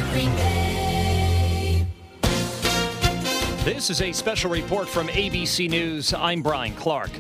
Green Bay. This is a special report from ABC News. I'm Brian Clark.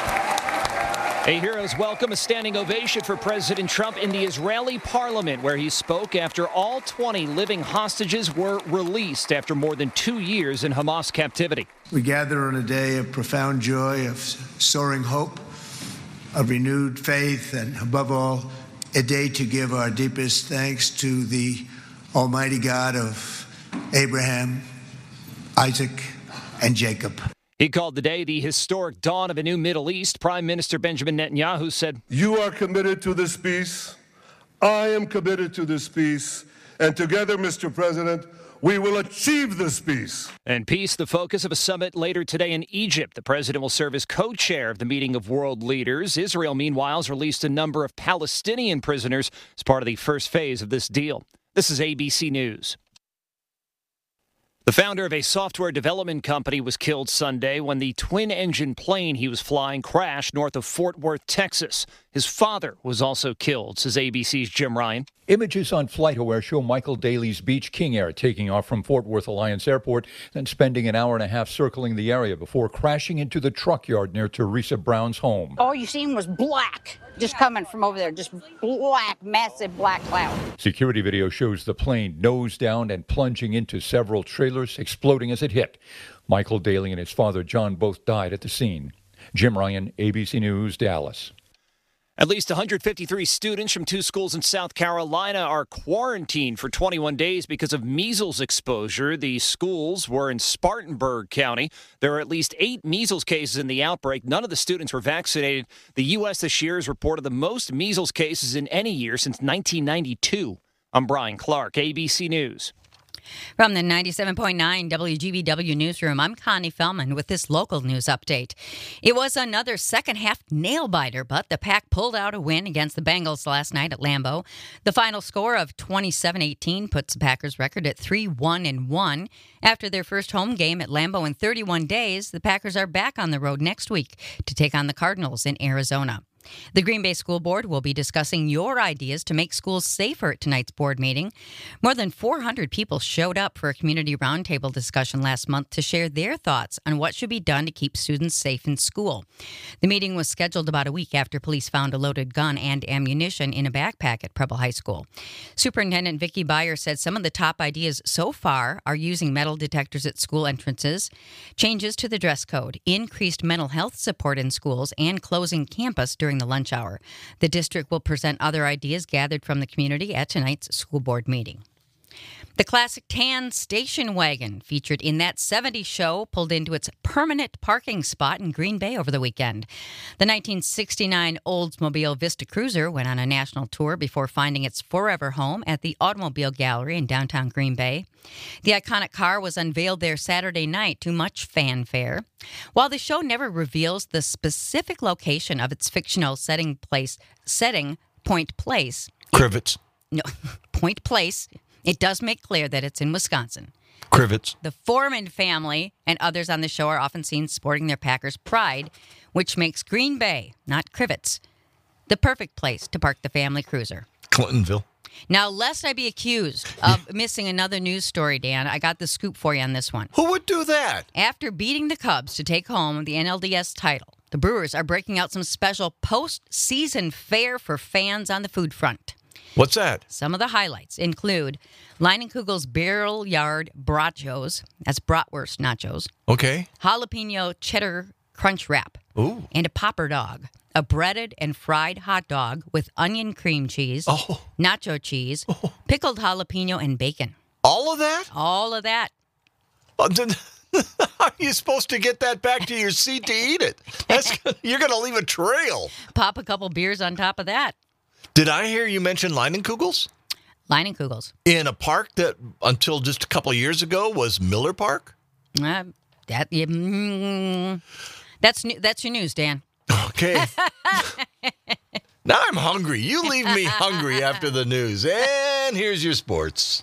A hero's welcome, a standing ovation for President Trump in the Israeli parliament, where he spoke after all 20 living hostages were released after more than 2 years in Hamas captivity. We gather on a day of profound joy, of soaring hope, of renewed faith, and above all, a day to give our deepest thanks to the Almighty God of Abraham, Isaac, and Jacob. He called the day the historic dawn of a new Middle East. Prime Minister Benjamin Netanyahu said, "You are committed to this peace. I am committed to this peace. And together, Mr. President, we will achieve this peace." And peace, the focus of a summit later today in Egypt. The president will serve as co-chair of the meeting of world leaders. Israel, meanwhile, has released a number of Palestinian prisoners as part of the first phase of this deal. This is ABC News. The founder of a software development company was killed Sunday when the twin-engine plane he was flying crashed north of Fort Worth, Texas. His father was also killed, says ABC's Jim Ryan. Images on FlightAware show Michael Daly's Beech King Air taking off from Fort Worth Alliance Airport, then spending an hour and a half circling the area before crashing into the truck yard near Teresa Brown's home. All you seen was black, just coming from over there, just black, massive black cloud. Security video shows the plane nose down and plunging into several trailers, exploding as it hit. Michael Daly and his father, John, both died at the scene. Jim Ryan, ABC News, Dallas. At least 153 students from 2 schools in South Carolina are quarantined for 21 days because of measles exposure. The schools were in Spartanburg County. There are at least 8 measles cases in the outbreak. None of the students were vaccinated. The U.S. this year has reported the most measles cases in any year since 1992. I'm Brian Clark, ABC News. From the 97.9 WGBW Newsroom, I'm Connie Fellman with this local news update. It was another second-half nail-biter, but the Pack pulled out a win against the Bengals last night at Lambeau. The final score of 27-18 puts the Packers' record at 3-1-1. After their first home game at Lambeau in 31 days, the Packers are back on the road next week to take on the Cardinals in Arizona. The Green Bay School Board will be discussing your ideas to make schools safer at tonight's board meeting. More than 400 people showed up for a community roundtable discussion last month to share their thoughts on what should be done to keep students safe in school. The meeting was scheduled about a week after police found a loaded gun and ammunition in a backpack at Preble High School. Superintendent Vicki Beyer said some of the top ideas so far are using metal detectors at school entrances, changes to the dress code, increased mental health support in schools, and closing campus during the lunch hour. The district will present other ideas gathered from the community at tonight's school board meeting. The classic tan station wagon featured in That 70s Show pulled into its permanent parking spot in Green Bay over the weekend. The 1969 Oldsmobile Vista Cruiser went on a national tour before finding its forever home at the Automobile Gallery in downtown Green Bay. The iconic car was unveiled there Saturday night to much fanfare. While the show never reveals the specific location of its fictional setting, Point Place. Crivets. No, Point Place. It does make clear that it's in Wisconsin. Crivets. The Foreman family and others on the show are often seen sporting their Packers pride, which makes Green Bay, not Crivets, the perfect place to park the family cruiser. Clintonville. Now, lest I be accused of missing another news story, Dan, I got the scoop for you on this one. Who would do that? After beating the Cubs to take home the NLDS title, the Brewers are breaking out some special postseason fare for fans on the food front. What's that? Some of the highlights include Leinenkugel's Barrel Yard Brachos, that's bratwurst nachos. Okay. Jalapeno cheddar crunch wrap. Ooh. And a popper dog, a breaded and fried hot dog with onion cream cheese, nacho cheese, pickled jalapeno, and bacon. All of that? All of that. How are you supposed to get that back to your seat to eat it? You're going to leave a trail. Pop a couple beers on top of that. Did I hear you mention Leinenkugel's? Leinenkugel's. In a park that, until just a couple of years ago, was Miller Park? That's your news, Dan. Okay. Now I'm hungry. You leave me hungry after the news. And here's your sports.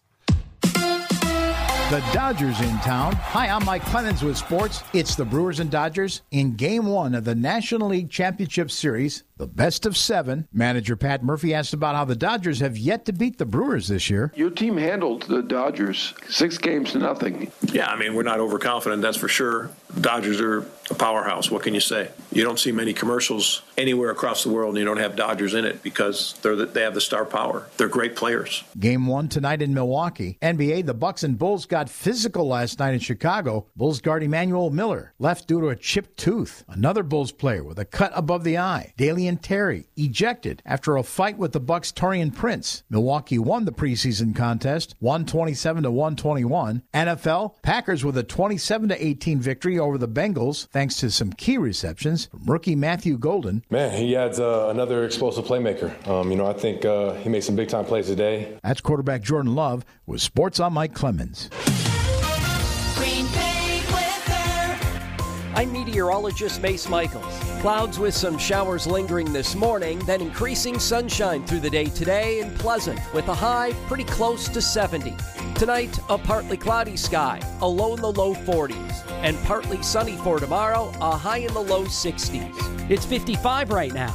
The Dodgers in town. Hi, I'm Mike Clemens with sports. It's the Brewers and Dodgers in Game 1 of the National League Championship Series. The best of 7. Manager Pat Murphy asked about how the Dodgers have yet to beat the Brewers this year. Your team handled the Dodgers 6-0. Yeah, I mean, we're not overconfident, that's for sure. Dodgers are a powerhouse. What can you say? You don't see many commercials anywhere across the world and you don't have Dodgers in it because they have the star power. They're great players. Game 1 tonight in Milwaukee. NBA, the Bucks and Bulls got physical last night in Chicago. Bulls guard Emmanuel Miller left due to a chipped tooth. Another Bulls player with a cut above the eye, Dalian Terry, ejected after a fight with the Bucks' Taurean Prince. Milwaukee won the preseason contest, 127-121. NFL, Packers with a 27-18 victory over the Bengals, thanks to some key receptions from rookie Matthew Golden. Man, he adds another explosive playmaker. I think he makes some big-time plays today. That's quarterback Jordan Love with Sports on Mike Clemens. Green Bay weather. I'm meteorologist Mace Michaels. Clouds with some showers lingering this morning, then increasing sunshine through the day today and pleasant with a high pretty close to 70. Tonight, a partly cloudy sky, a low in the low 40s, and partly sunny for tomorrow, a high in the low 60s. It's 55 right now.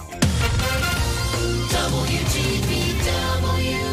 WGBW.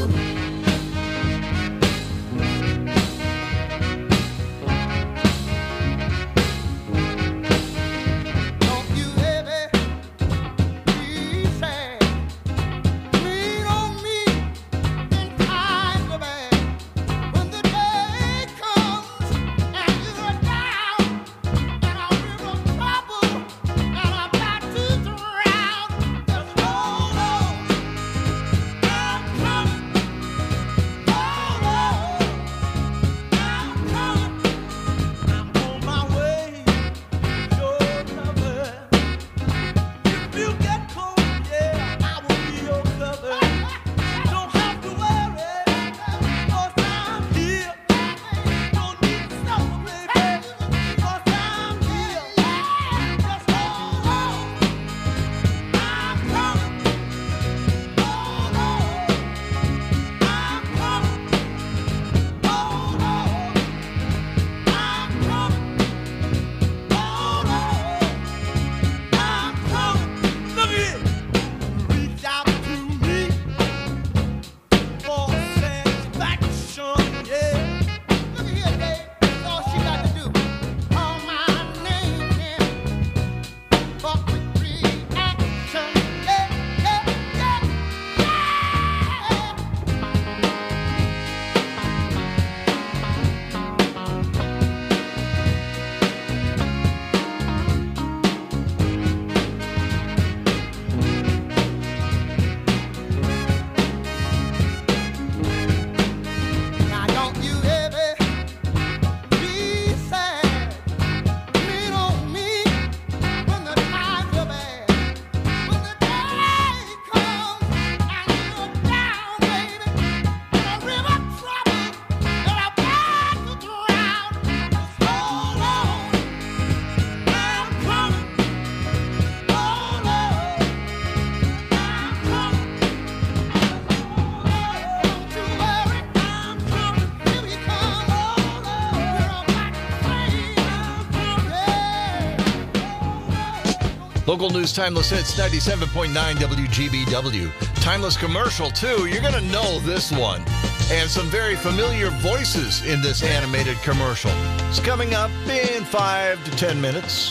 Local news, Timeless Hits, 97.9 WGBW. Timeless commercial, too. You're going to know this one. And some very familiar voices in this animated commercial. It's coming up in 5 to 10 minutes.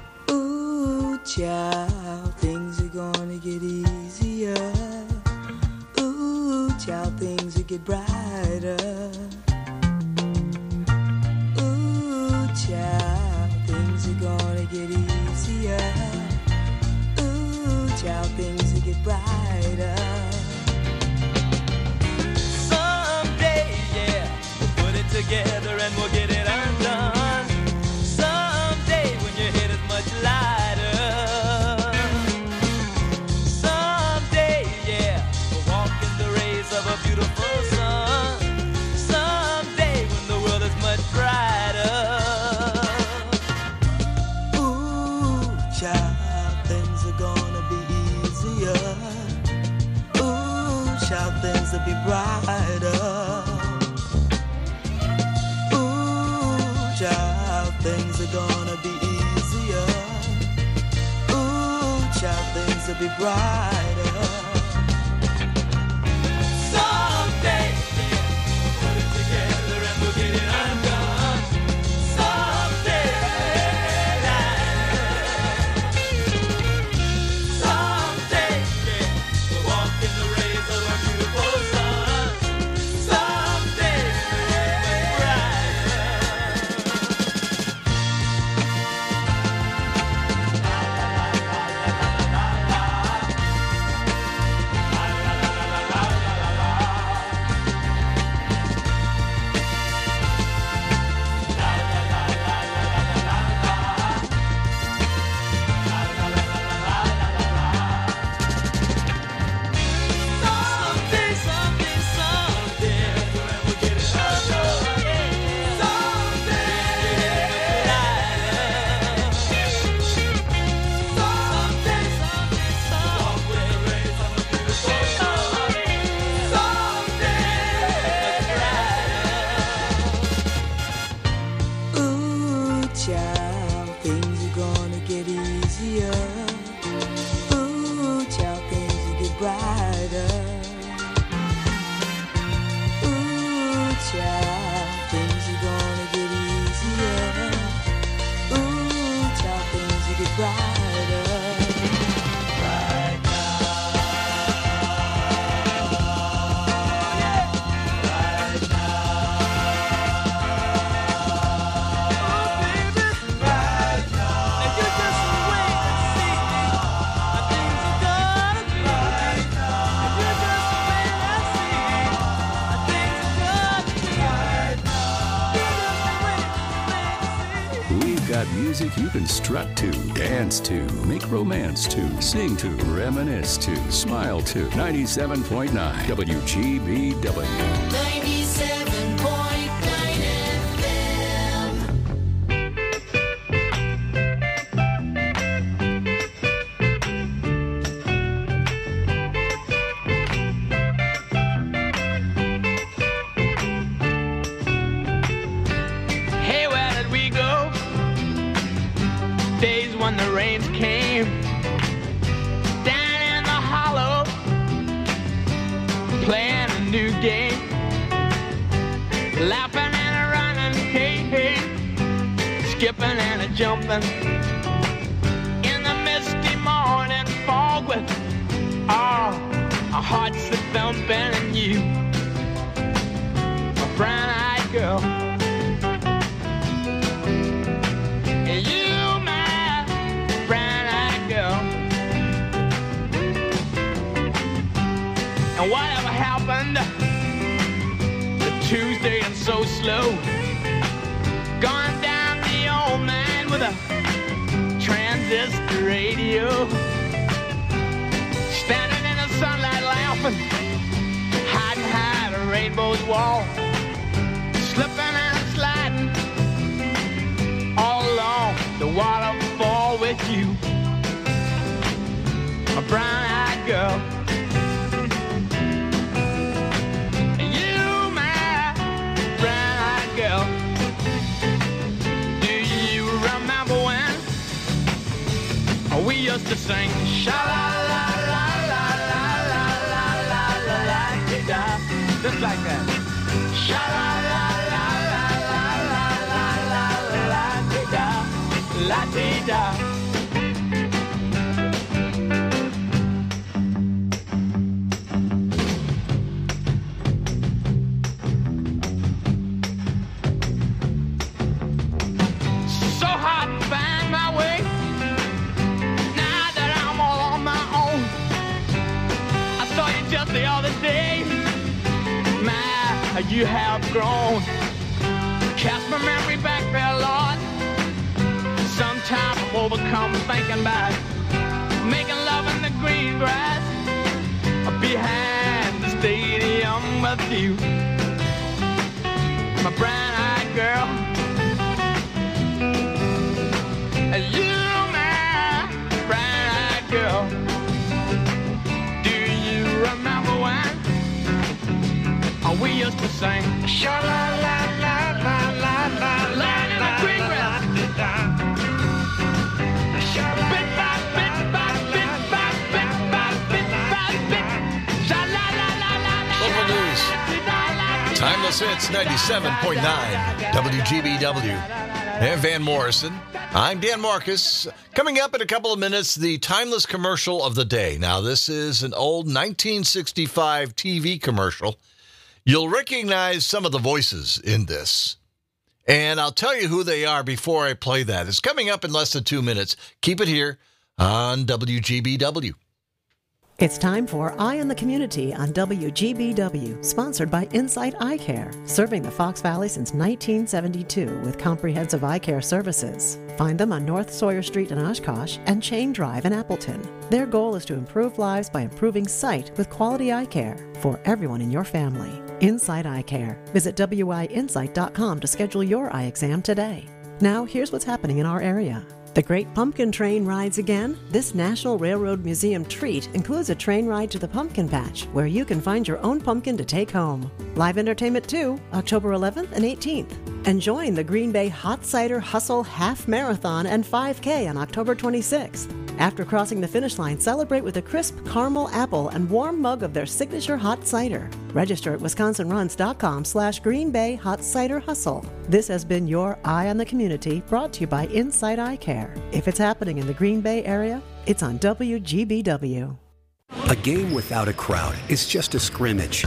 Ooh, child, things are going to get easier. Ooh, child, things will get brighter. Ooh, child, things are going to get easier. Child, things will get brighter. Someday, yeah, we'll put it together and we'll get it undone. Someday, when your head is much lighter. Someday, yeah, we'll walk in the rays of a beautiful sun. Someday, when the world is much brighter. Ooh, child. Things will be brighter. Ooh, child, things are gonna be easier. Ooh, child, things will be brighter. Someday, we'll put it together and we'll get it undone. Someday, we'll walk in the rays of our beautiful sun. Someday, ooh, child, things are gonna get easier. Ooh, child, things will get brighter. Ooh, child, things are gonna get easier. Ooh, child, things will get brighter. Right now. Yeah. Right now. We've got music you can strut to, dance to, make romance to, sing to, reminisce to, smile to. 97.9 WGBW. 97.9 FM. Hey, where did we go? Days when the rains came down in the hollow, playing a new game, laughing and a running, hey, hey, skipping and a jumping in the misty morning fog with our hearts a thumping, and you, my brown-eyed girl. You, my brown-eyed girl. And whatever happened to Tuesday and so slow? Gone down the old man with a transistor radio, standing in the sunlight laughing, hiding behind a rainbow's wall, slipping and sliding all along the waterfall with you, my brown-eyed girl. You, my brown-eyed girl. Do you remember when we used to sing sha-la-la-la-la-la-la-la-la-la-la-la, just like that. Sha-la-la-la-la-la-la-la-la-la, la-dee-da. So hard to find my way now that I'm all on my own. I saw you just the other day. My, you have grown. Cast my memory back there, Lord. Sometimes I'm overcome thinking about making love in the green grass behind the stadium with you, my brown-eyed girl. You, my brown-eyed girl. Do you remember when we used to sing sha-la-la-la-la-la-la-la, in the green grass? Bit by bit by bit by bit. Timeless Hits 97.9 WGBW. And Van Morrison. I'm Dan Marcus. Coming up in a couple of minutes, the Timeless commercial of the day. Now, this is an old 1965 TV commercial. You'll recognize some of the voices in this. And I'll tell you who they are before I play that. It's coming up in less than 2 minutes. Keep it here on WGBW. It's time for Eye on the Community on WGBW, sponsored by Insight Eye Care, serving the Fox Valley since 1972 with comprehensive eye care services. Find them on North Sawyer Street in Oshkosh and Chain Drive in Appleton. Their goal is to improve lives by improving sight with quality eye care for everyone in your family. Insight Eye Care. Visit WIinsight.com to schedule your eye exam today. Now, here's what's happening in our area. The Great Pumpkin Train rides again. This National Railroad Museum treat includes a train ride to the Pumpkin Patch, where you can find your own pumpkin to take home. Live entertainment too, October 11th and 18th. And join the Green Bay Hot Cider Hustle Half Marathon and 5K on October 26th. After crossing the finish line, celebrate with a crisp caramel apple and warm mug of their signature hot cider. Register at wisconsinruns.com/Green Bay Hot Cider Hustle. This has been your Eye on the Community, brought to you by Insight Eye Care. If it's happening in the Green Bay area, it's on WGBW. A game without a crowd is just a scrimmage.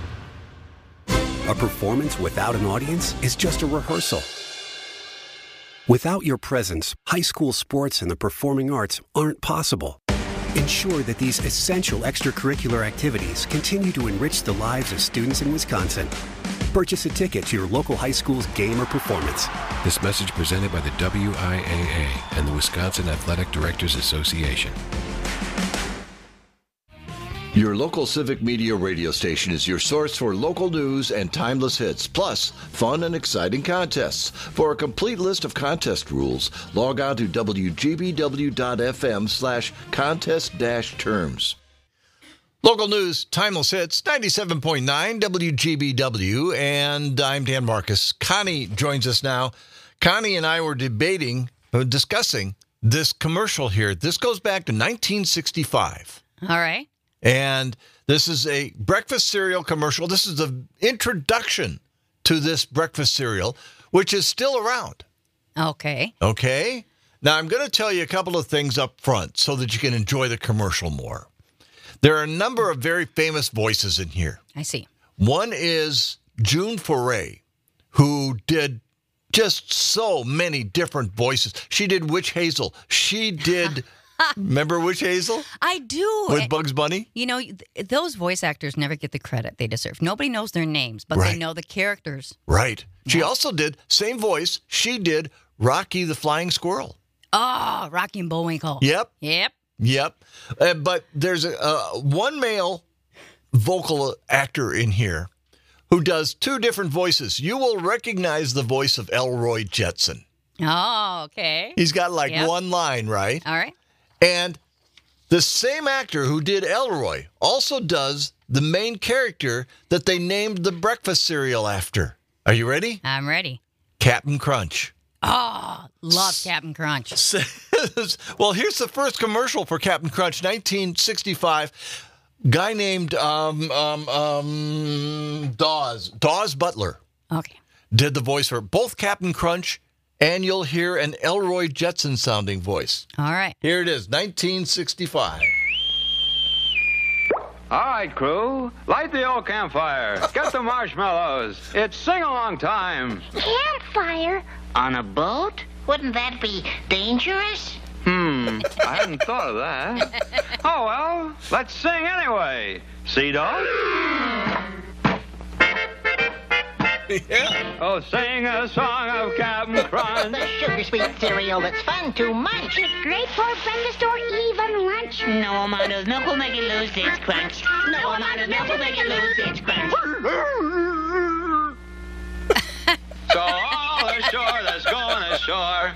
A performance without an audience is just a rehearsal. Without your presence, high school sports and the performing arts aren't possible. Ensure that these essential extracurricular activities continue to enrich the lives of students in Wisconsin. Purchase a ticket to your local high school's game or performance. This message presented by the WIAA and the Wisconsin Athletic Directors Association. Your local civic media radio station is your source for local news and timeless hits, plus fun and exciting contests. For a complete list of contest rules, log on to wgbw.fm/contest-terms. Local news, timeless hits, 97.9 WGBW, and I'm Dan Marcus. Connie joins us now. Connie and I were discussing this commercial here. This goes back to 1965. All right. And this is a breakfast cereal commercial. This is the introduction to this breakfast cereal, which is still around. Okay. Okay? Now, I'm going to tell you a couple of things up front so that you can enjoy the commercial more. There are a number of very famous voices in here. I see. One is June Foray, who did just so many different voices. She did Witch Hazel. She did... Remember Witch Hazel? I do. With Bugs Bunny? You know, those voice actors never get the credit they deserve. Nobody knows their names, but Right. they know the characters. Right. She also did, same voice, she did Rocky the Flying Squirrel. Oh, Rocky and Bullwinkle. Yep. Yep. Yep. But there's one male vocal actor in here who does two different voices. You will recognize the voice of Elroy Jetson. Oh, okay. He's got like one line, right? All right. And the same actor who did Elroy also does the main character that they named the breakfast cereal after. Are you ready? I'm ready. Captain Crunch. Oh, love Captain Crunch. Well, here's the first commercial for Captain Crunch, 1965. Guy named Dawes Butler. Okay. Did the voice for both Captain Crunch, and you'll hear an Elroy Jetson sounding voice. All right. Here it is, 1965. All right, crew. Light the old campfire. Get the marshmallows. It's sing-along time. Campfire? On a boat? Wouldn't that be dangerous? I hadn't thought of that. Oh, well, let's sing anyway. Sea Dog? Yeah. Oh, sing a song of Captain Crunch. The sugar-sweet cereal that's fun to munch. It's great for breakfast or even lunch. No amount of milk will make it lose its crunch. No amount of milk will make it lose its crunch. So all ashore that's going ashore.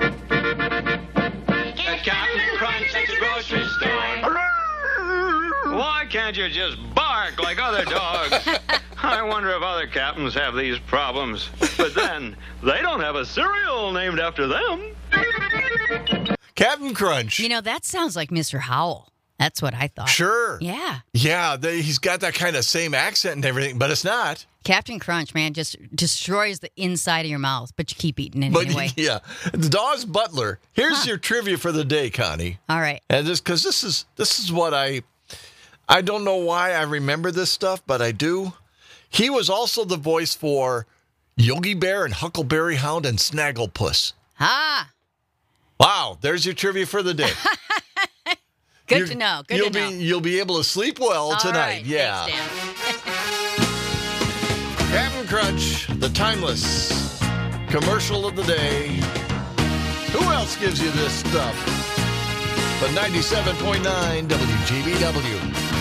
The Captain Crunch at the grocery store. Why can't you just bark like other dogs? I wonder if other captains have these problems. But then, they don't have a cereal named after them. Captain Crunch. You know, that sounds like Mr. Howell. That's what I thought. Sure. Yeah. Yeah, he's got that kind of same accent and everything, but it's not. Captain Crunch, man, just destroys the inside of your mouth, but you keep eating it anyway. Yeah. Dawes Butler. Here's your trivia for the day, Connie. All right. And because this is what I don't know why I remember this stuff, but I do. He was also the voice for Yogi Bear and Huckleberry Hound and Snagglepuss. Ah. Wow, there's your trivia for the day. Good to know. Good to know. You'll be able to sleep well tonight. Right. Yeah. Thanks, Captain Crunch, the timeless commercial of the day. Who else gives you this stuff? But 97.9 WGBW.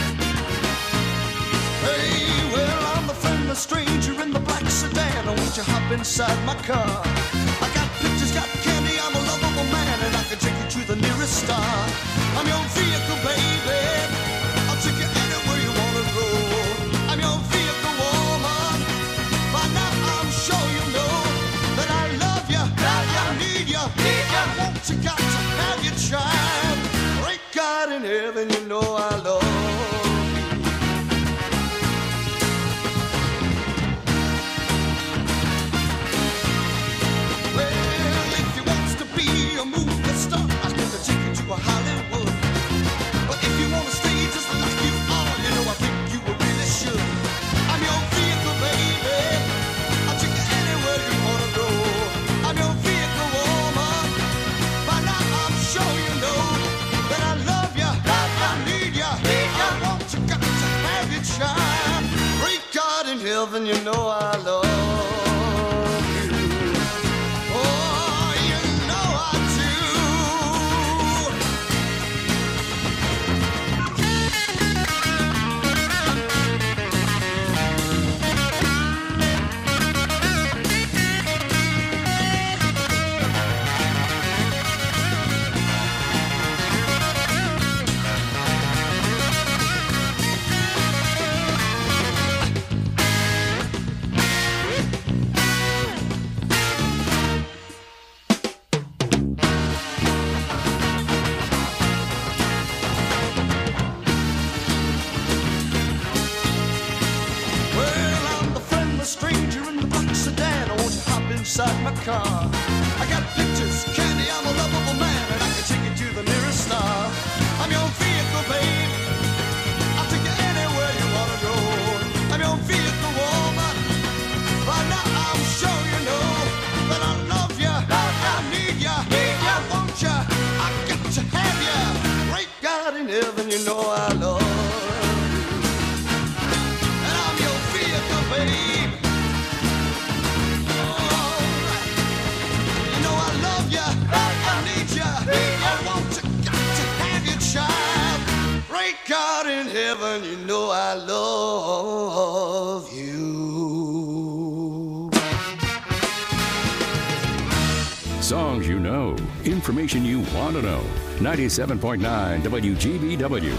Hey, well, I'm a friendless stranger in the black sedan. Won't you hop inside my car? I got pictures, got candy, I'm a lovable man, and I can take you to the nearest star. I'm your vehicle, baby. I'll take you anywhere you wanna go. I'm your vehicle, woman. By now I'm sure you know that I love you, I need you, I want you, got to have your child. Great God in heaven, you know I love you. Well, if you wants to be a movie star, I'm gonna take you to a Hollywood. But if you wanna stay just like you are, you know I think you really should. I'm your vehicle, baby. I'll take you anywhere you wanna go. I'm your vehicle, woman. By now I'm sure you know that I love you, I need you, I want you, got to have your child. Great God in heaven, you know I love you. Oh, you know I do. Well, I'm the friendless stranger in the black sedan. Won't you hop inside my car? I got pictures, candy, I'm a lovable man, and I can take you to the nearest star. I'm your vehicle, babe. I'll take you anywhere you wanna go. I'm your vehicle, woman. By now I'm sure you know that I love you, I need you, I want you, I got to have you. Great God in heaven, you know I love you. And I'm your vehicle, babe. Alright. You know I love you, I need you, I want you, got to have your child. Great God in heaven, you know I love you. Songs you know, information you want to know. 97.9 WGBW.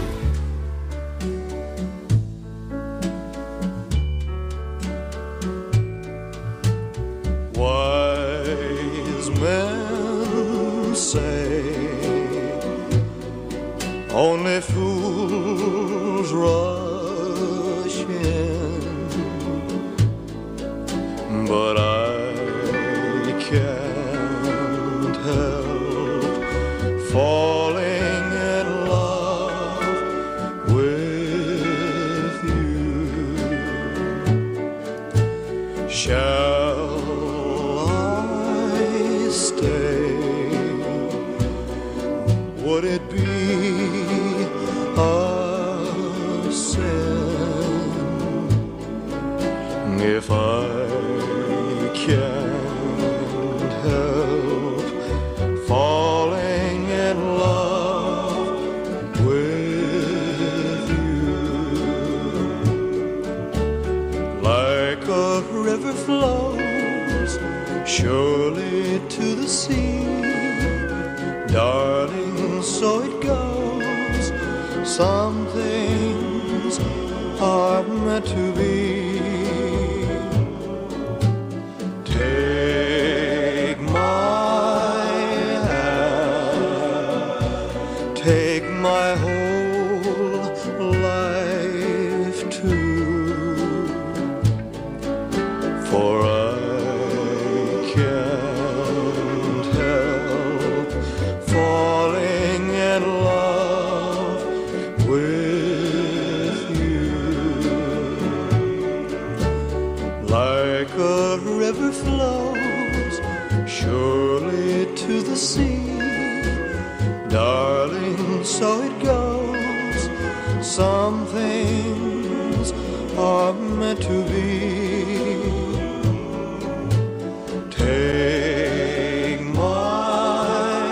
Wise men say only fools rush in, but I can't help falling in love with you. Shall I stay? Would it be a sin if I can't help falling in love with you? Like a river flows surely to the sea, darling, so it goes. Some things are meant to be. Take my hand, take my whole surely to the sea. Darling, so it goes. Some things are meant to be. Take my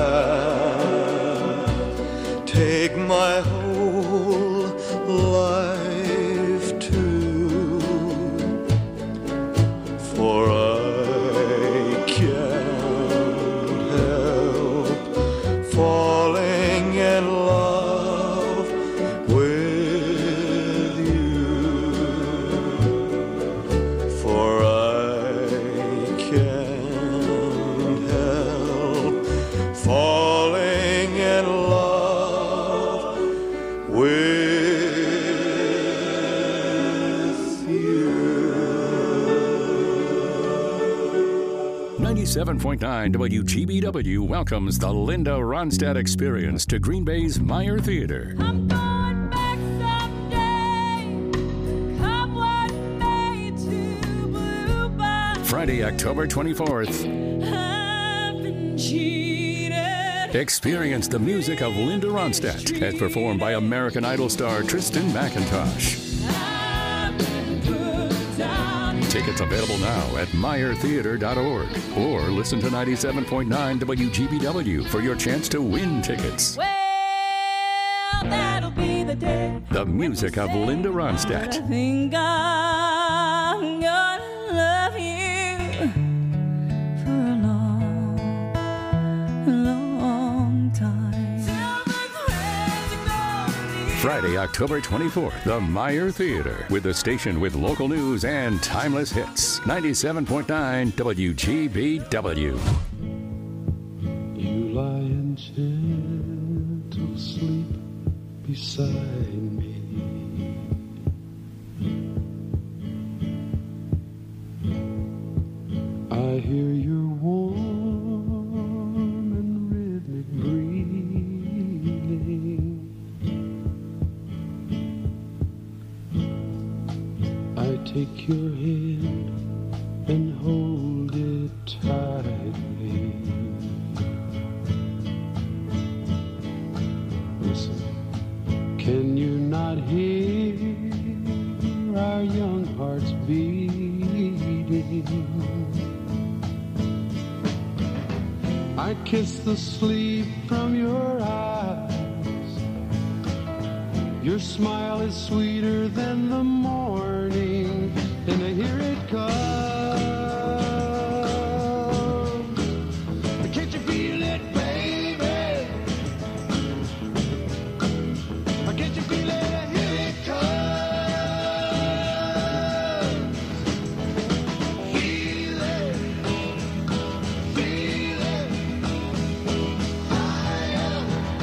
hand, take my whole life too, for I can't help falling in love with you, for I can't help falling in love with you. 97.9 WGBW welcomes the Linda Ronstadt Experience to Green Bay's Meyer Theater. Friday, October 24th. Experience the music of Linda Ronstadt as performed by American Idol star Tristan McIntosh. Tickets available now at meyertheater.org or listen to 97.9 WGBW for your chance to win tickets. Well, that'll be the day. The music of Linda Ronstadt. I think I'm gonna love you for a long, long time. Friday, October 24th, the Meyer Theater, with the station with local news and timeless hits. 97.9 WGBW. You lie in gentle sleep beside me. I hear your warm and rhythmic breathing. I take your hand and hold it tightly. Listen, can you not hear our young hearts beating? I kiss the sleep from your eyes. Your smile is sweeter than the morning, and I hear it come. Can't you feel it, baby? Can't you feel it? I hear it come. Feel it, feel it. Fire,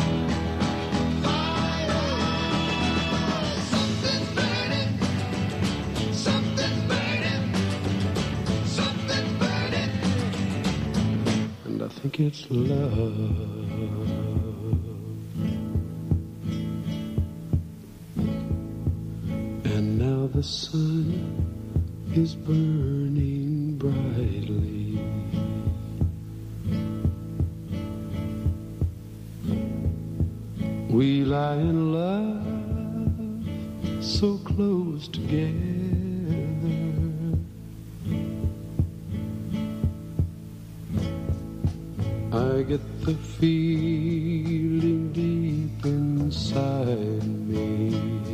fire. Something's burning, something's burning, something's burning. And I think it's love. And now the sun is burning brightly. We lie in love so close together. I get the feeling deep inside me.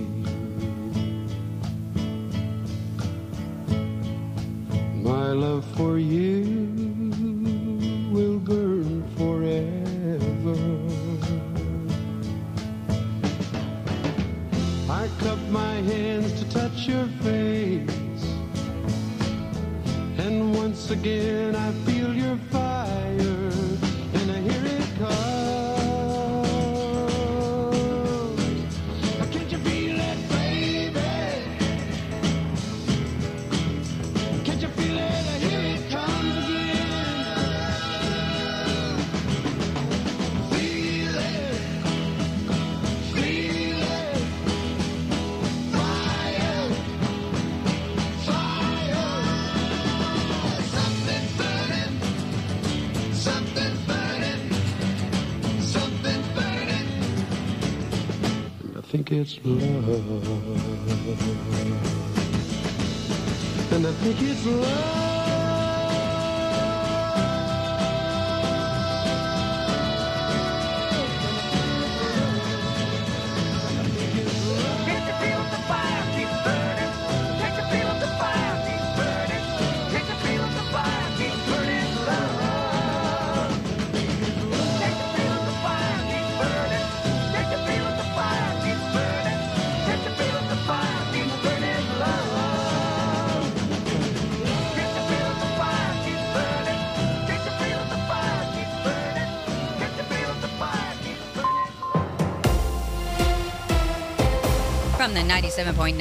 My love for you will burn forever. I cup my hands to touch your face, and once again I feel your fire, and I hear it come. Can't you feel it, baby? Can't you feel it? I hear it comes again. Feel it, feel it. Fire, fire. Something's burning, think it's love. And I think it's love. From the 97.9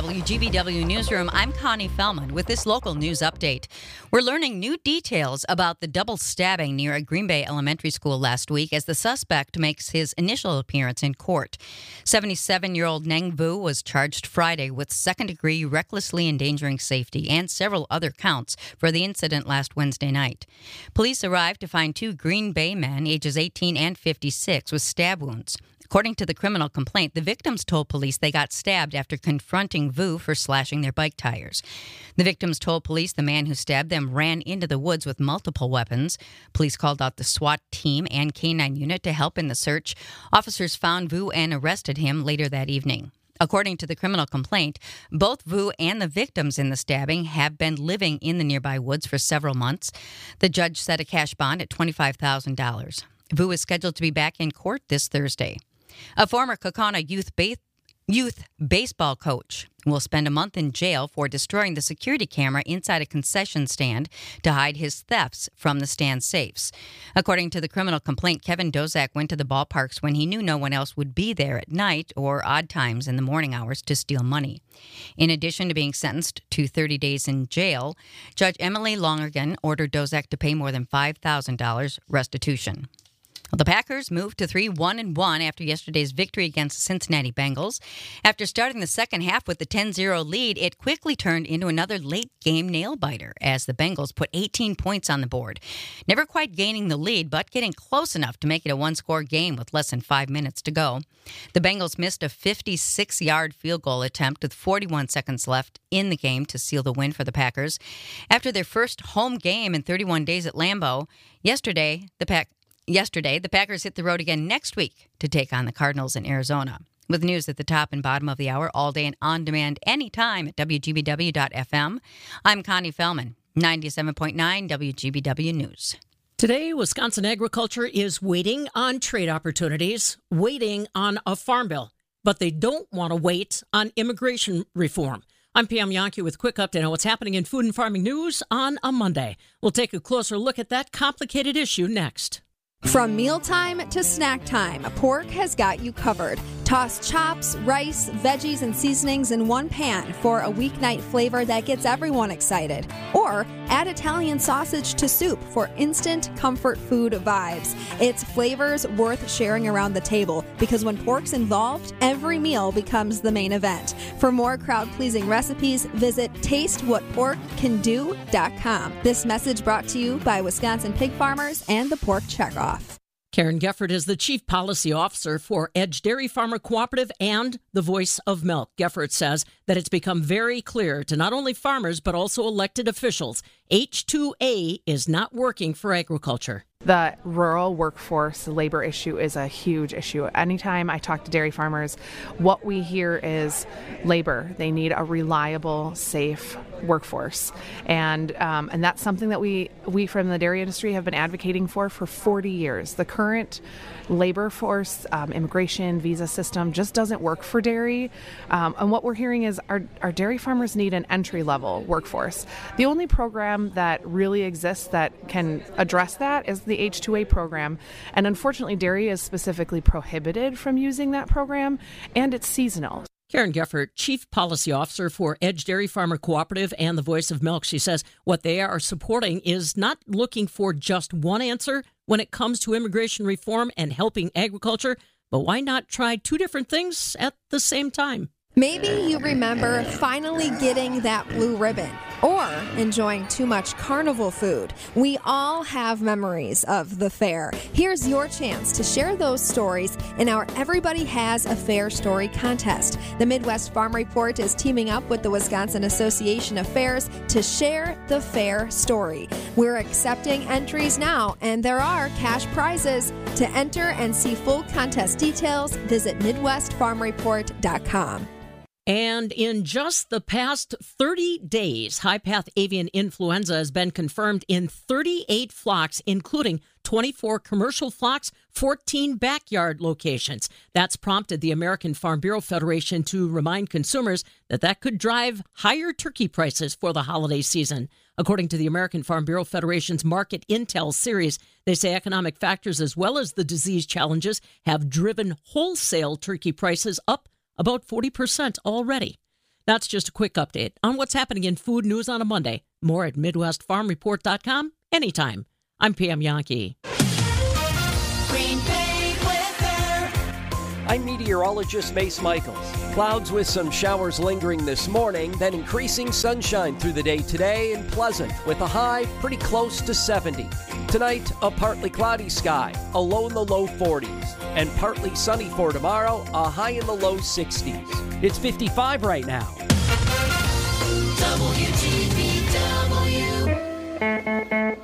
WGBW Newsroom, I'm Connie Fellman with this local news update. We're learning new details about the double stabbing near a Green Bay elementary school last week as the suspect makes his initial appearance in court. 77-year-old Neng Vu was charged Friday with second-degree recklessly endangering safety and several other counts for the incident last Wednesday night. Police arrived to find two Green Bay men, ages 18 and 56, with stab wounds. According to the criminal complaint, the victims told police they got stabbed after confronting Vu for slashing their bike tires. The victims told police the man who stabbed them ran into the woods with multiple weapons. Police called out the SWAT team and K-9 unit to help in the search. Officers found Vu and arrested him later that evening. According to the criminal complaint, both Vu and the victims in the stabbing have been living in the nearby woods for several months. The judge set a cash bond at $25,000. Vu is scheduled to be back in court this Thursday. A former Kaukauna youth baseball coach will spend a month in jail for destroying the security camera inside a concession stand to hide his thefts from the stand safes. According to the criminal complaint, Kevin Dozak went to the ballparks when he knew no one else would be there at night or odd times in the morning hours to steal money. In addition to being sentenced to 30 days in jail, Judge Emily Lonergan ordered Dozak to pay more than $5,000 restitution. The Packers moved to 3-1-1 after yesterday's victory against the Cincinnati Bengals. After starting the second half with the 10-0 lead, it quickly turned into another late-game nail-biter as the Bengals put 18 points on the board. Never quite gaining the lead, but getting close enough to make it a one-score game with less than 5 minutes to go. The Bengals missed a 56-yard field goal attempt with 41 seconds left in the game to seal the win for the Packers. After their first home game in 31 days at Lambeau, Yesterday, the Packers hit the road again next week to take on the Cardinals in Arizona. With news at the top and bottom of the hour, all day and on demand anytime at WGBW.FM, I'm Connie Fellman, 97.9 WGBW News. Today, Wisconsin agriculture is waiting on trade opportunities, waiting on a farm bill, but they don't want to wait on immigration reform. I'm Pam Yonke with a quick update on what's happening in food and farming news on a Monday. We'll take a closer look at that complicated issue next. From mealtime to snack time, Pork has got you covered. Toss chops, rice, veggies, and seasonings in one pan for a weeknight flavor that gets everyone excited. Or add Italian sausage to soup for instant comfort food vibes. It's flavors worth sharing around the table because when pork's involved, every meal becomes the main event. For more crowd-pleasing recipes, visit tastewhatporkcando.com. This message brought to you by Wisconsin pig farmers and the Pork Checkoff. Karen Geffert is the Chief Policy Officer for Edge Dairy Farmer Cooperative and the Voice of Milk. Geffert says that it's become very clear to not only farmers but also elected officials, H-2A is not working for agriculture. The rural workforce labor issue is a huge issue. Anytime I talk to dairy farmers, what we hear is labor. They need a reliable, safe workforce. And that's something that we from the dairy industry have been advocating for 40 years. The current labor force, immigration, visa system just doesn't work for dairy. And what we're hearing is our dairy farmers need an entry-level workforce. The only program that really exists that can address that is the H-2A program. And unfortunately, dairy is specifically prohibited from using that program, and it's seasonal. Karen Geffert, Chief Policy Officer for Edge Dairy Farmer Cooperative and the Voice of Milk. She says what they are supporting is not looking for just one answer when it comes to immigration reform and helping agriculture, but why not try two different things at the same time? Maybe you remember finally getting that blue ribbon or enjoying too much carnival food. We all have memories of the fair. Here's your chance to share those stories in our Everybody Has a Fair Story contest. The Midwest Farm Report is teaming up with the Wisconsin Association of Fairs to share the fair story. We're accepting entries now, and there are cash prizes. To enter and see full contest details, visit MidwestFarmReport.com. And in just the past 30 days, high-path avian influenza has been confirmed in 38 flocks, including 24 commercial flocks, 14 backyard locations. That's prompted the American Farm Bureau Federation to remind consumers that could drive higher turkey prices for the holiday season. According to the American Farm Bureau Federation's Market Intel series, they say economic factors as well as the disease challenges have driven wholesale turkey prices up about 40% already. That's just a quick update on what's happening in food news on a Monday. More at MidwestFarmReport.com anytime. I'm Pam Yankee. Green Bay weather. I'm meteorologist Mace Michaels. Clouds with some showers lingering this morning, then increasing sunshine through the day today and pleasant with a high pretty close to 70. Tonight, a partly cloudy sky, a low in the low 40s, and partly sunny for tomorrow, a high in the low 60s. It's 55 right now. WGBW.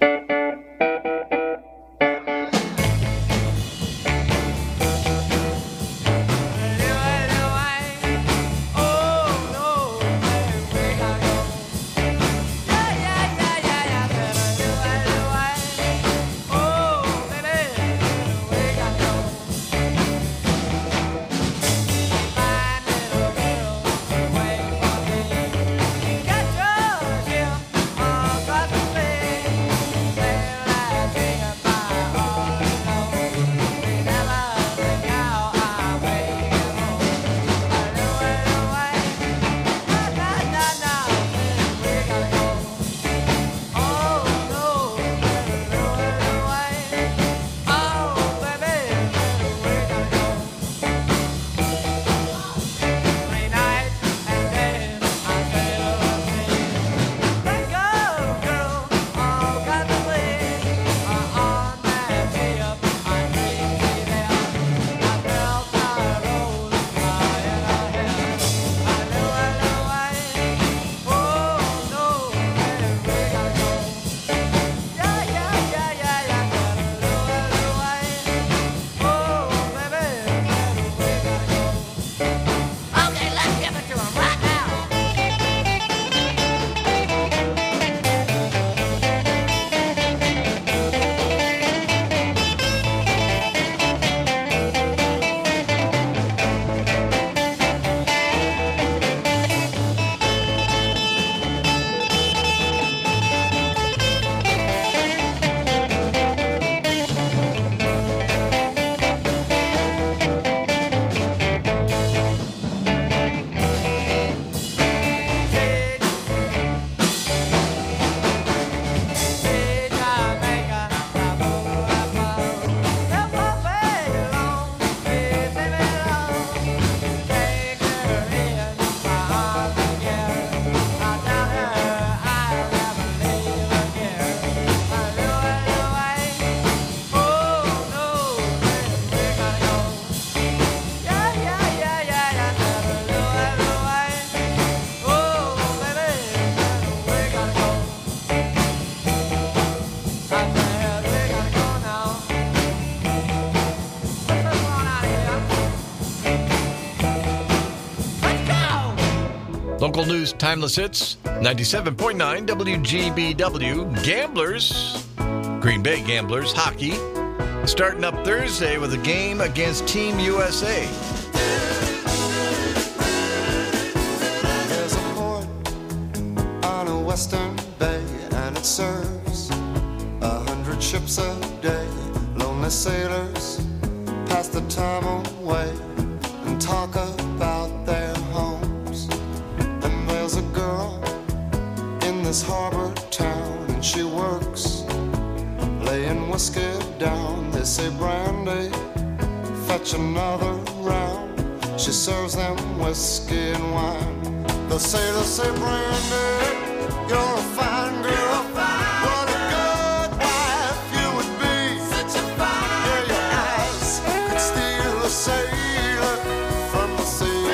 Local news, timeless hits, 97.9 WGBW. Gamblers, Green Bay Gamblers, hockey, starting up Thursday with a game against Team USA. There's a port on a western bay, and it serves 100 ships a day. Lonely sailors pass the time away and talk about their homes. And there's a girl in this harbor town, and she works laying whiskey down. They say, Brandy, fetch another round. She serves them whiskey and wine. The sailors say, Brandy, you're a fine girl. What a good wife you would be. Such a fine. Yeah, your eyes could steal a sailor from the sea.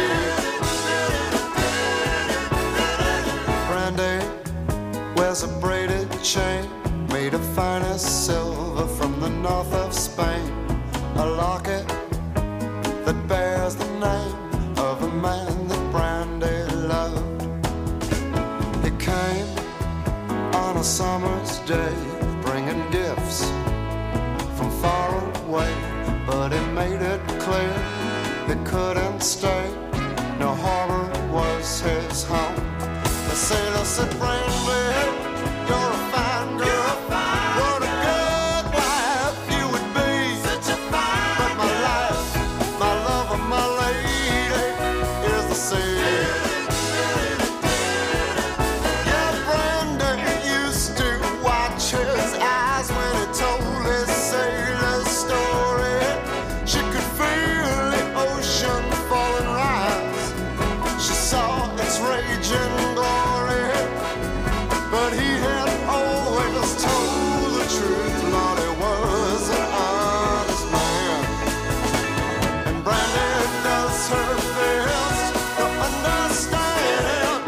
Brandy wears a braided chain made of finest silver from the north of Spain. A locket that bears the name of a man that Brandy loved. He came on a summer's day, bringing gifts from far away, but he made it clear he couldn't stay. No harbor was his home. The sailor said, Brandy, you're a fine girl. What a good wife you would be. Such a fine. But my life, my love, and my lady is the sea. Yeah, Brandy used to watch his eyes when he told his sailor story. She could feel the ocean fall and rise. She saw its raging glory. But he had always told the truth. Lord, he was an honest man. And Brandy does her best to understand.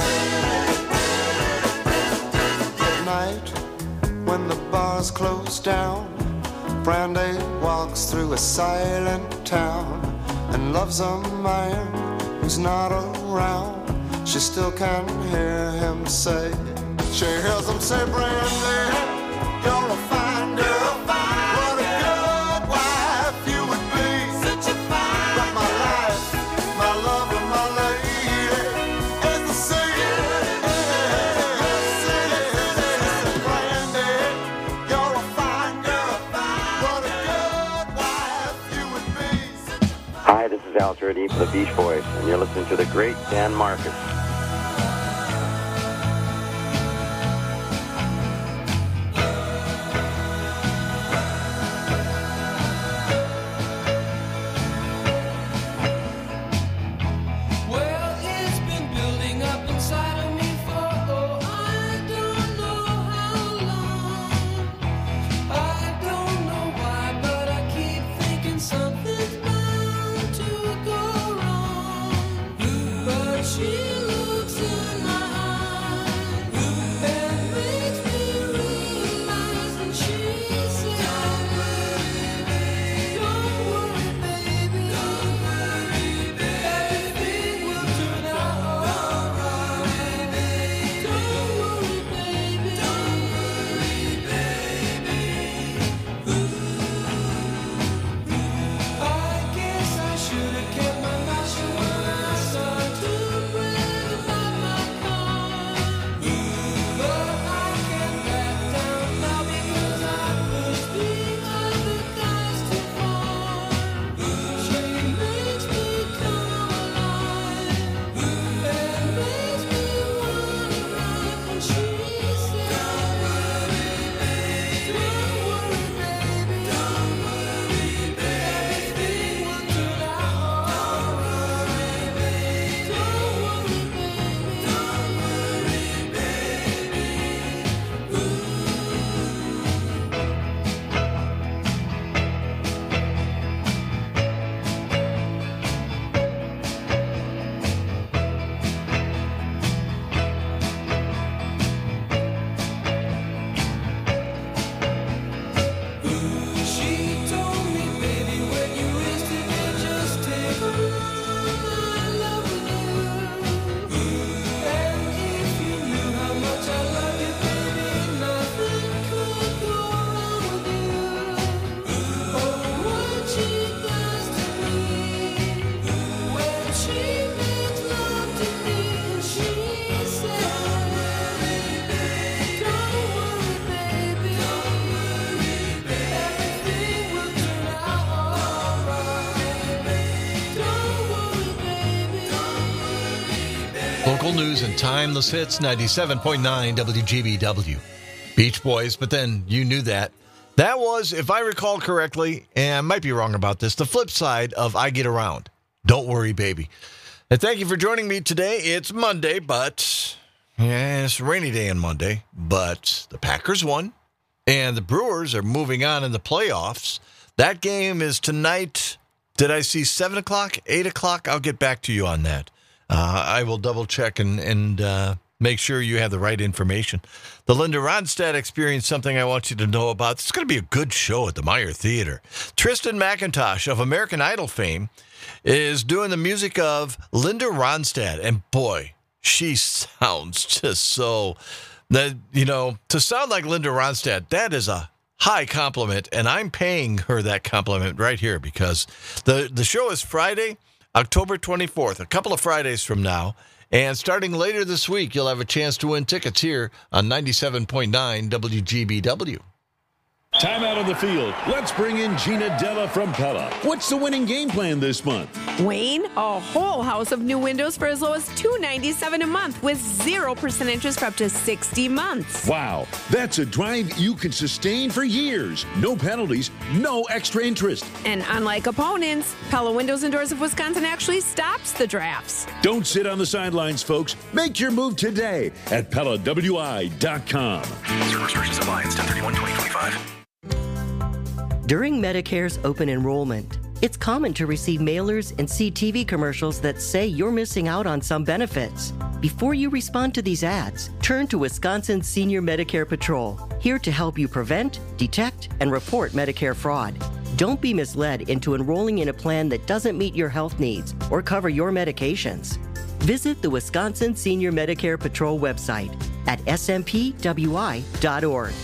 At night, when the bars close down, Brandy walks through a silent town and loves a man who's not around. She still can hear him say, she hears him say, Brandy, you're a fine girl. What a good wife you would be. Such a fine. But my life, my love, and my lady is the sea. Brandy, you're a fine girl. What a good wife you would be. Hi, this is Al Jardine for the Beach Boys, and you're listening to the great Dan Marcus. Local news and timeless hits, 97.9 WGBW. Beach Boys, but then you knew that. That was, if I recall correctly, and I might be wrong about this, the flip side of I Get Around. Don't worry, baby. And thank you for joining me today. It's Monday, but it's a rainy day on Monday. But the Packers won, and the Brewers are moving on in the playoffs. That game is tonight. Did I see 7 o'clock, 8 o'clock? I'll get back to you on that. I will double check and make sure you have the right information. The Linda Ronstadt Experience, something I want you to know about. It's going to be a good show at the Meyer Theater. Tristan McIntosh of American Idol fame is doing the music of Linda Ronstadt. And boy, she sounds just so, to sound like Linda Ronstadt, that is a high compliment. And I'm paying her that compliment right here because the show is Friday, October 24th, a couple of Fridays from now. And starting later this week, you'll have a chance to win tickets here on 97.9 WGBW. Time out on the field. Let's bring in Gina Della from Pella. What's the winning game plan this month? Wayne, a whole house of new windows for as low as $297 a month with 0% interest for up to 60 months. Wow, that's a drive you can sustain for years. No penalties, no extra interest. And unlike opponents, Pella Windows and Doors of Wisconsin actually stops the drafts. Don't sit on the sidelines, folks. Make your move today at PellaWI.com. Service version supplies 10/31/2025. During Medicare's open enrollment, it's common to receive mailers and see TV commercials that say you're missing out on some benefits. Before you respond to these ads, turn to Wisconsin Senior Medicare Patrol, here to help you prevent, detect, and report Medicare fraud. Don't be misled into enrolling in a plan that doesn't meet your health needs or cover your medications. Visit the Wisconsin Senior Medicare Patrol website at smpwi.org.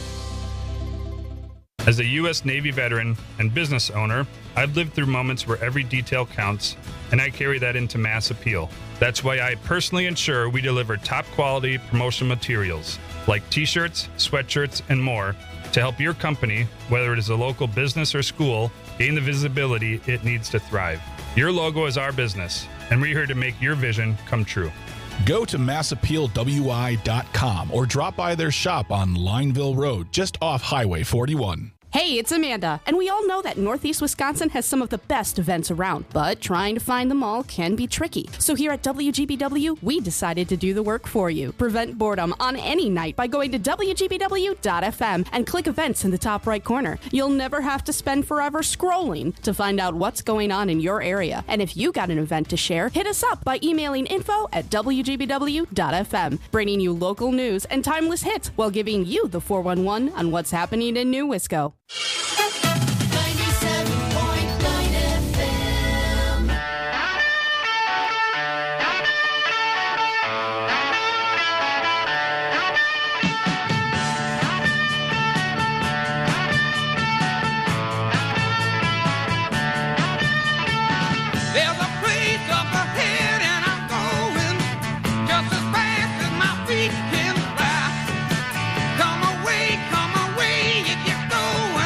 As a U.S. Navy veteran and business owner, I've lived through moments where every detail counts, and I carry that into Mass Appeal. That's why I personally ensure we deliver top-quality promotional materials, like T-shirts, sweatshirts, and more, to help your company, whether it is a local business or school, gain the visibility it needs to thrive. Your logo is our business, and we're here to make your vision come true. Go to massappealwi.com or drop by their shop on Lineville Road, just off Highway 41. Hey, it's Amanda, and we all know that Northeast Wisconsin has some of the best events around, but trying to find them all can be tricky. So here at WGBW, we decided to do the work for you. Prevent boredom on any night by going to WGBW.fm and click events in the top right corner. You'll never have to spend forever scrolling to find out what's going on in your area. And if you got an event to share, hit us up by emailing info@WGBW.fm, bringing you local news and timeless hits while giving you the 411 on what's happening in New Wisco. 97.9 FM. There's a place up ahead and I'm going just as fast as my feet can fly. Come away if you're going.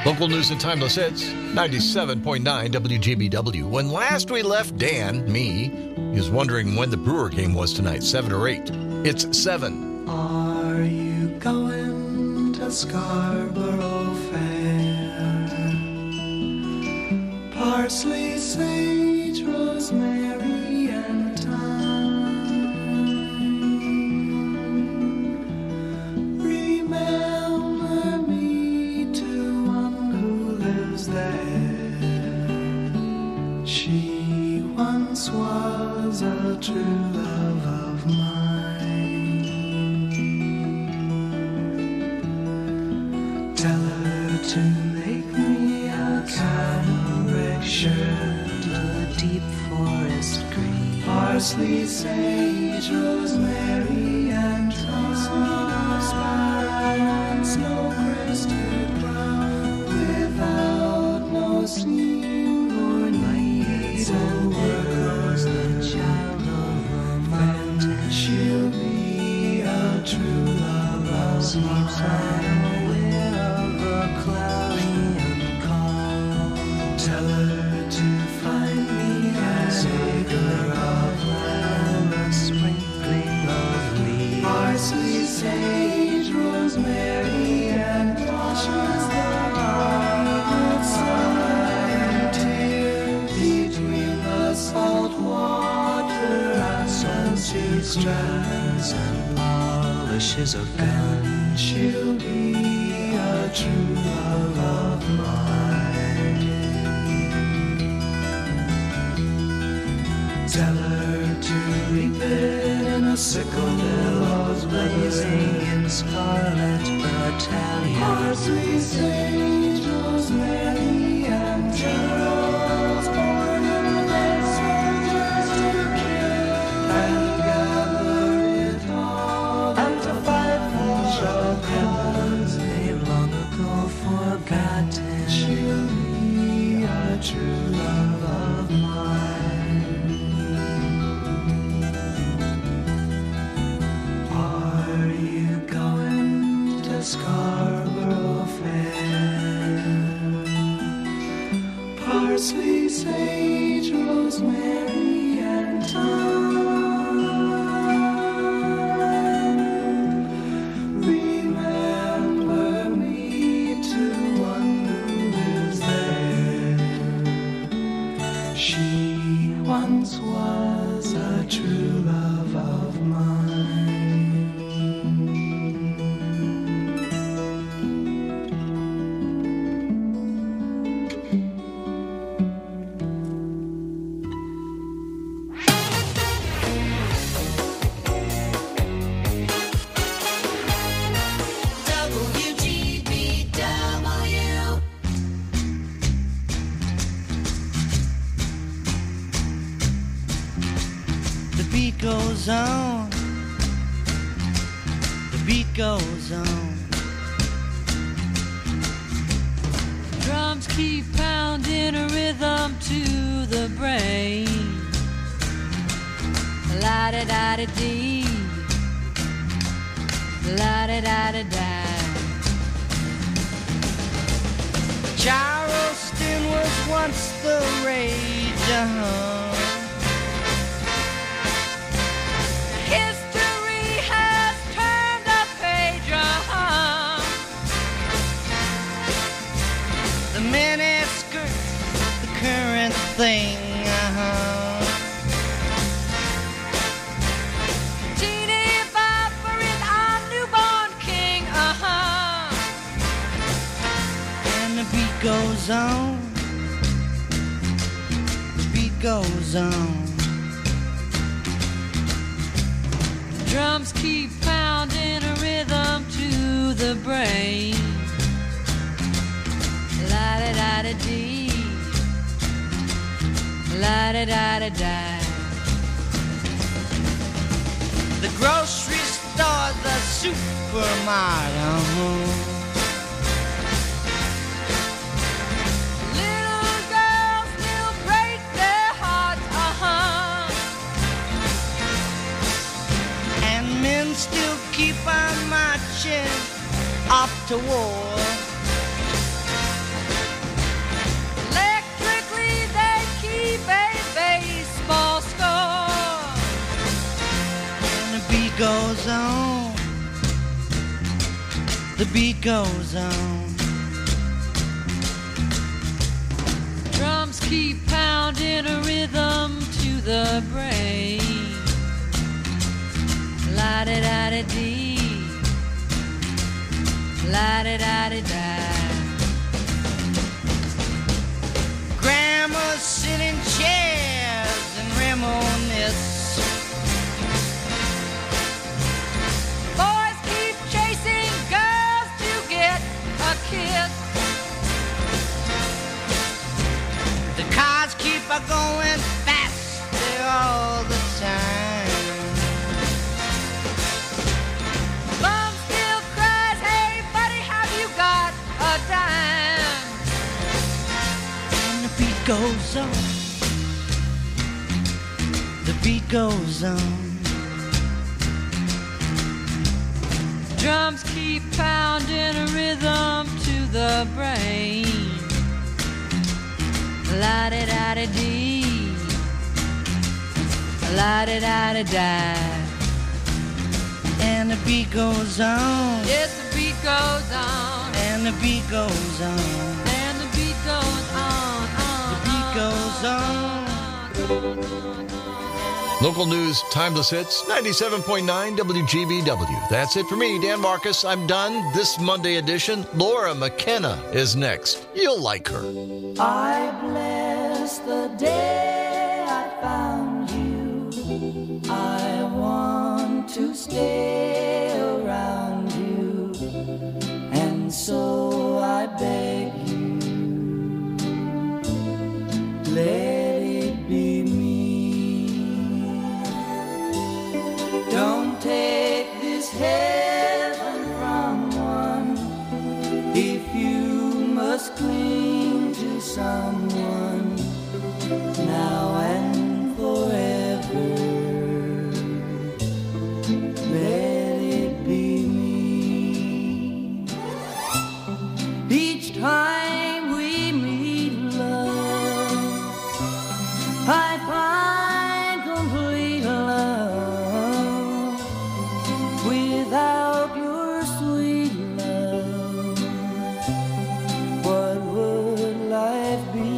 Local news and timeless hits, 97.9 WGBW. When last we left Dan, me, he was wondering when the Brewer game was tonight, 7 or 8. It's 7. Are you going to Scarborough Fair? Parsley, sage, rosemary, and thyme. Remember me to one who lives there. She once was a true love of mine. Tell her to make me a cambric shirt, a deep forest green, parsley, sage, rosemary, and thyme, snow-crested brown, without no seam or need. So works the child of a mountain. She'll be a true love of mine. Aware of the cloudy and calm. Tell her to find me an acre of land, a sprinkling of leaves, parsley, sage, rosemary, and washes the bright sun tear between the salt water and she strands and polishes a gun. She'll be a true love of mine. Tell her to reap it in a sickle, billows blazing in scarlet battalion, parsley, sage, rosemary, and generals born in their soldiers to kill and gather it all and to fight for a cause they've long ago forgotten. She'll be a true love of mine. Are you going to Scarborough Fair? Parsley, sage, rosemary, and thyme. Remember me to one who lives there. She once was a true love of mine. WGBW. The beat goes on. The beat goes on. Drums keep pounding a rhythm to the brain. La-da-da-da-dee. La-da-da-da-da. Charleston was once the rage, History has turned a page, The miniskirt, the current thing, Teeny Bopper is our newborn king, And the beat goes on. The beat goes on. Drums keep pounding a rhythm to the brain. La-da-da-da-dee. La-da-da-da-da. The grocery store, the supermarket. Little girls still break their hearts, And men still keep on marching off to war. goes on. The beat goes on. Drums keep pounding a rhythm to the brain. La-da-da-da-dee. La-da-da-da-da. Grandmas sit in chairs and reminisce. Boys keep chasing girls to get a kiss. The cars keep a going faster all the time. Mom still cries, hey buddy, have you got a dime? And the beat goes on. The beat goes on. Drums keep pounding a rhythm to the brain. La-da-da-da-dee. La-da-da-da-da. And the beat goes on. Yes, the beat goes on. And the beat goes on. And the beat goes on. The beat goes on. Local news, timeless hits, 97.9 WGBW. That's it for me, Dan Marcus. I'm done. This Monday edition, Laura McKenna is next. You'll like her. I bless the day I found you. I want to stay around you, and so I beg you, let it be me. Don't take this heaven from one if you must cling to someone now and forever. Let it be me. Each time we meet, love, I find complete love. Without your sweet love, what would life be?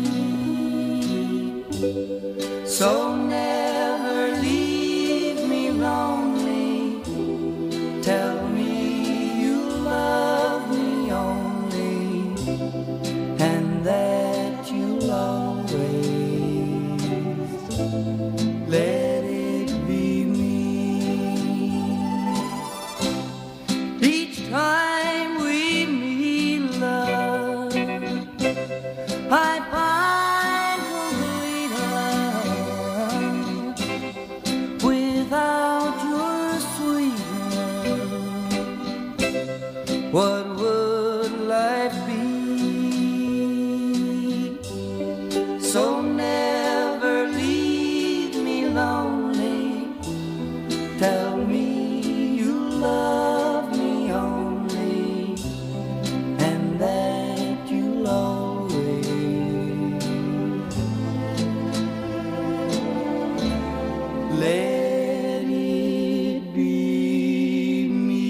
So never leave me lonely. Tell me you love me only, and that you'll always let it be me. Each time we meet, love, I find complete love. Without your sweet love, what would life be? So never leave me lonely. Tell me you love me only, and that you'll always let it be me.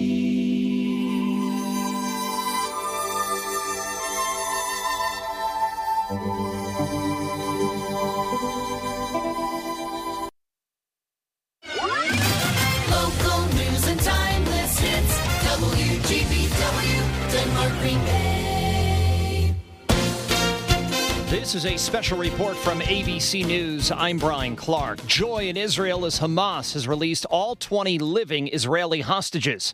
Local news and timeless hits. WGBW, Denmark, Green Bay. This is a special report from ABC News. I'm Brian Clark. Joy in Israel as Hamas has released all 20 living Israeli hostages.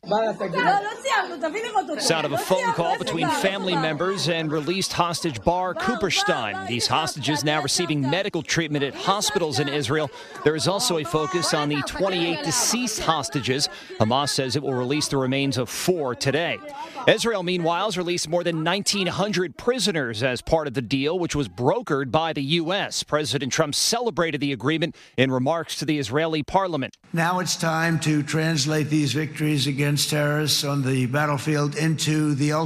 Sound of a phone call between family members and released hostage Bar Cooperstein. These hostages now receiving medical treatment at hospitals in Israel. There is also a focus on the 28 deceased hostages. Hamas says it will release the remains of 4 today. Israel, meanwhile, has released more than 1,900 prisoners as part of the deal, which was brokered by the U.S. President Trump celebrated the agreement in remarks to the Israeli parliament. Now it's time to translate these victories against terrorists on the battlefield into the